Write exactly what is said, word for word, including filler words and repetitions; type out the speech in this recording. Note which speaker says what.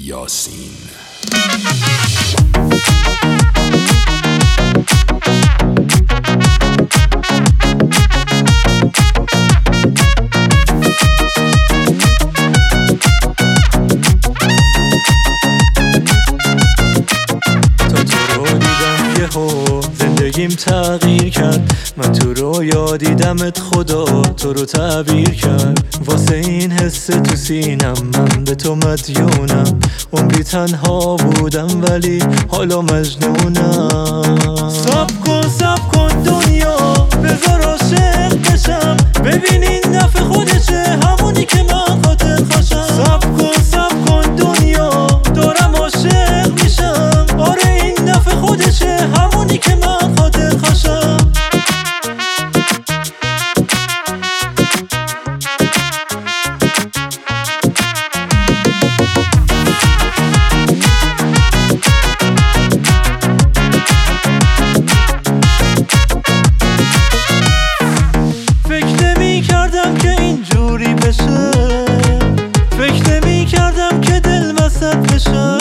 Speaker 1: یاسین.
Speaker 2: زندگیم تغییر کرد، من تو رویا دیدمت، خدا تو رو تعبیر کرد. واسه این حس تو سینم من به تو مدیونم. عمری تنها بودم ولی حالا مجنونم. صبر کن صبر کن دنیا، بذار عاشق بشم، ببین این دفعه خودشه همونی که من خاطر خوشم. صبر کن صبر کن دنیا، دارم عاشق میشم. آره این دفعه خودشه همونی که من خاطر خوشم. فکر نمی کردم که اینجوری بشه، فکر نمی کردم که دل وسط بشه.